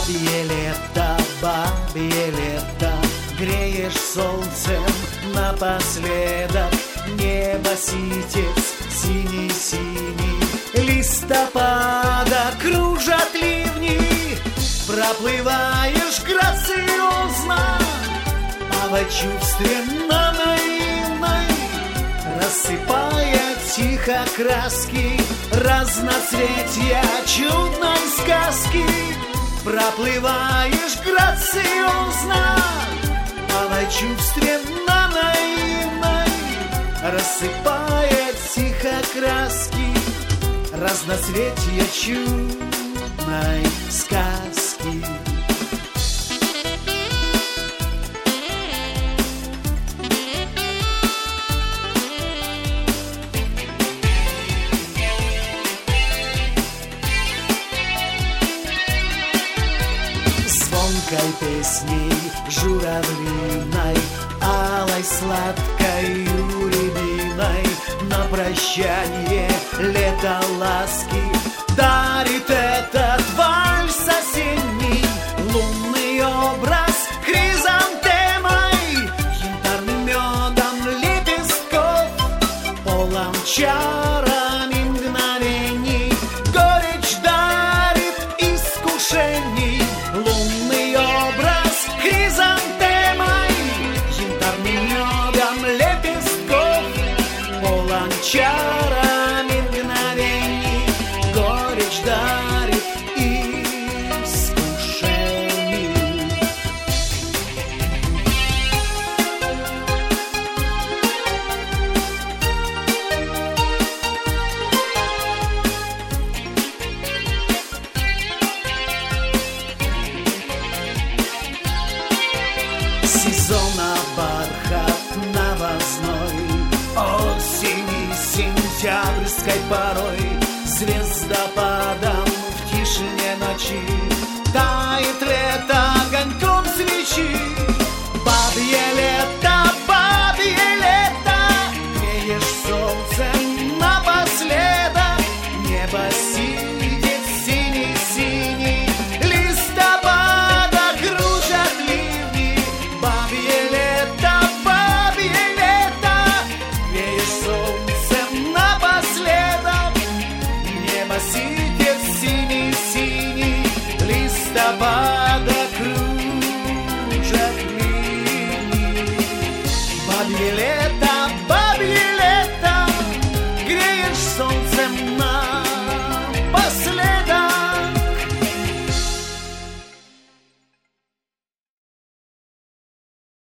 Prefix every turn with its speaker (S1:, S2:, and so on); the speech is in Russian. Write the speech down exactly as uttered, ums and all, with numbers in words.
S1: Бабье лето, бабье лето, греешь солнцем напоследок. Небо ситец, синий-синий, листопада кружат ливни. Проплываешь грациозно, а во чувстве на наивной, рассыпая тихо краски разноцветия чудной сказки. Проплываешь грациозно, а во чувстве на наивной, рассыпая тихо краски разноцветия чудной сказки. Звонкой песней журавлиной, алой сладкою рябиной, на прощание лето ласки дарит этот вальс осенний. Лунный образ хризантемой, янтарным медом лепестков, полон чарами мгновений, горечь дарит искушений. Лунный образ хризантемой, янтарным медом лепестков, полон чарами мгновений, горечь дарит искушений. Сезона бархат новозной, осени сентябрьской порой, звездопадом в тишине ночи тает лето огоньком свечи. Бабье лето, бабье лето, греешь солнцем напоследок. Небо сидит синий-синий, листопада кружат ливни. Бабье лето, бабье лето, греешь солнцем напоследок. Небо сидит синий-синий, листопада кружат ливни. Бабье лето,